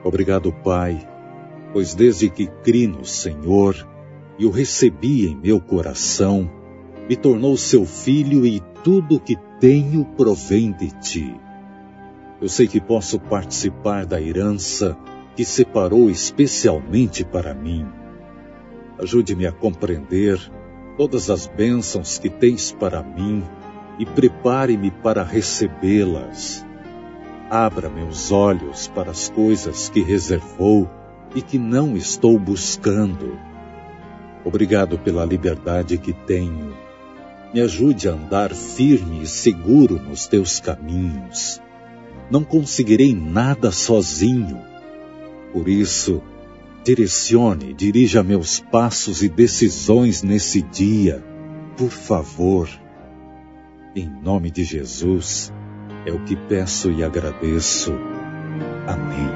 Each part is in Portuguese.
Obrigado, Pai, pois desde que criei no Senhor e o recebi em meu coração, me tornou seu filho e tudo o que tenho provém de ti. Eu sei que posso participar da herança que separou especialmente para mim. Ajude-me a compreender todas as bênçãos que tens para mim e prepare-me para recebê-las. Abra meus olhos para as coisas que reservou e que não estou buscando. Obrigado pela liberdade que tenho. Me ajude a andar firme e seguro nos teus caminhos. Não conseguirei nada sozinho. Por isso, dirija meus passos e decisões nesse dia, por favor. Em nome de Jesus, é o que peço e agradeço. Amém.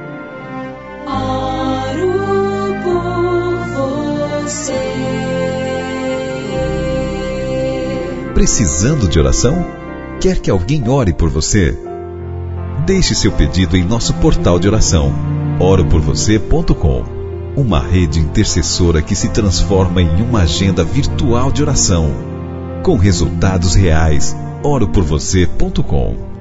Oro por você. Precisando de oração? Quer que alguém ore por você? Deixe seu pedido em nosso portal de oração, oroporvocê.com. Uma rede intercessora que se transforma em uma agenda virtual de oração, com resultados reais. oroporvocê.com.